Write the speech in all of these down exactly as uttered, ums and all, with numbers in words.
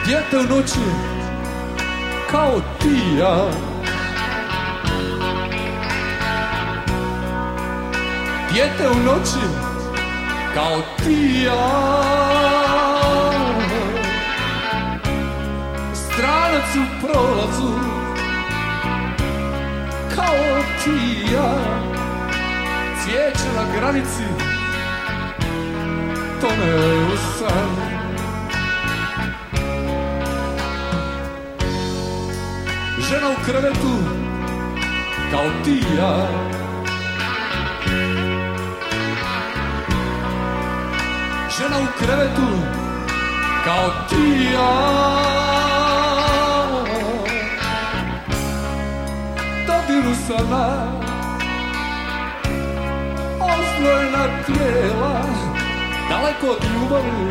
Dijete u noći kao ti i ja, dijete u noći kao ti i ja, stranac u prolazu kao ti i ja, cvijeće na granici tone u san. Žena u krevetu kao ti i ja, žena u krevetu kao ti i ja, dodiru sana oznojena tijela, daleko od ljubavi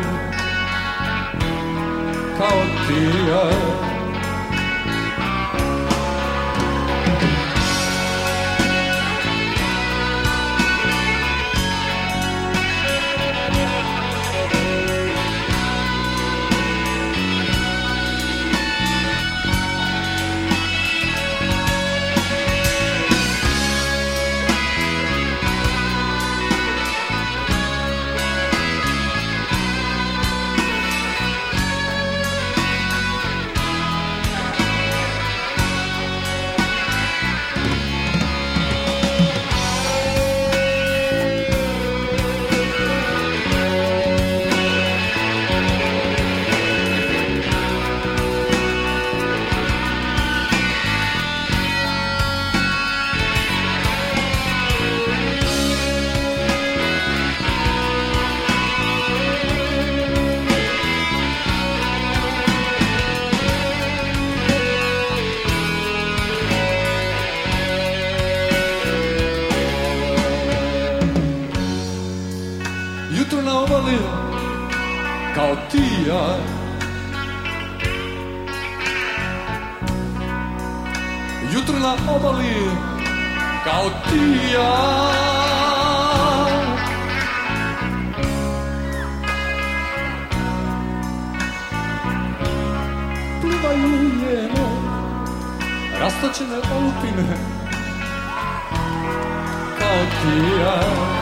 kao ti i ja. Jutro na obali kao ti i ja, jutro na obali kao ti i ja, plivaju njeno rastočene olupine kao ti i ja.